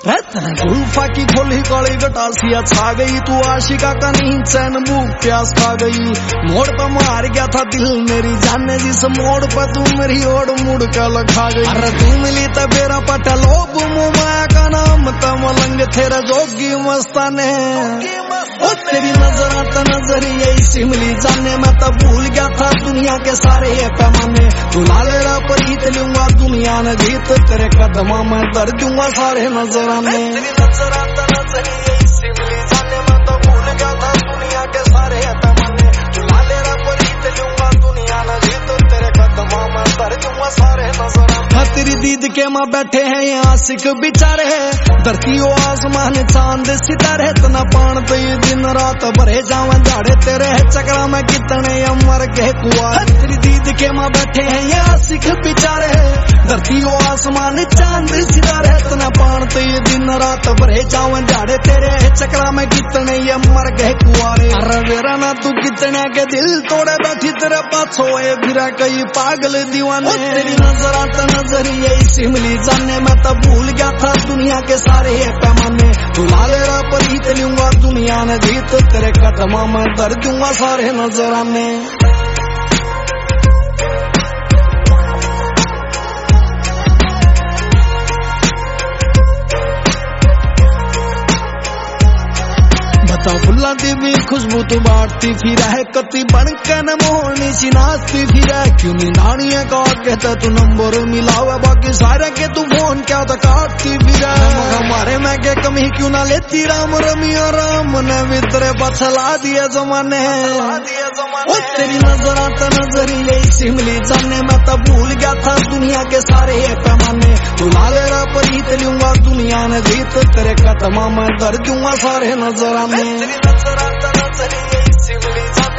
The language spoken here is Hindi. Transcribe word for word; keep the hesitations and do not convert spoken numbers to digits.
रहता जुल्फा की खोली काली गटासिया छा गई, तू आशिका का नींद चैन भूख प्यास खा गई। मोड़ पर मार गया था दिल मेरी जाने, जिस मोड़ पर तू मेरी ओर मुड़ का लखा गई। अरे तू मिली तो बेरा पटा लोभ माया का नाम तो मलंग तेरा जोगी मस्ताने। ओ तेरी नजर आता नजर यही सिमली जाने, मैं तो भूल गया था दुनिया के सारे ये पैमाने। तू लालेरा पर जीत लूंगा दुनिया न जीत, तेरे कदमा में दर दूंगा सारे नजराने। तेरी नजर आता नजर यही सिमली जाने, मैं तो भूल गया था दुनिया के सारे ये पैमाने। तू लालेरा पर जीत लूंगा दुनिया न जीत, तेरे कदमा में दर दूंगा सारे नजराने। तेरी दीद के माँ बैठे हैं ये आशिक बिचारे, धरती ओ आसमान चांद सितारे, तना पान तो ये दिन रात भरे जावा झाड़े तेरे चक्रा में कितने अमर के कुआ। तेरी दीद के माँ बैठे हैं ये आशिक बिचारे, धरती ओ आसमान चांद सितारे, तना पान तो ये दिन रात भरे जावा झाड़े तेरे चक्रा में कितने अमर के कुआरे। अरे वेरा ना तू कितने के दिल तोड़े बैठी तेरे पास सोए फिरा कई पागल दीवाने। तेरी नजर आता नजर यही सिमली जाने, मैं तो भूल गया था दुनिया के सारे ये पैमाने। तू लालेरा पर जीत लूंगा दुनिया न जीत, तेरे कदमा में दर दूंगा सारे नजराने। बता फुल्ला दी भी खुशबू तू बांटती फिर है, कति बनके न मोहनी सी नाचती फिर है। क्यों नी नानी है का कहता तू नंबर मिलावा, बाकी सारे के तू फोन क्या तो काटती फिर है। हमारे में के कमी क्यों ना लेती राम रमिया, राम ने वितरे बचला दिए जमाने। ओ तेरी नजर आता नजर यही सिमली जाने, मैं तो भूल गया था दुनिया के सारे ये पैमाने। तू लालेरा पर जीत लूंगा दुनिया न जीत, तेरे कदमा में दर दूंगा सारे नजराने। तेरी नजर आता नजर यही सिमली जाने।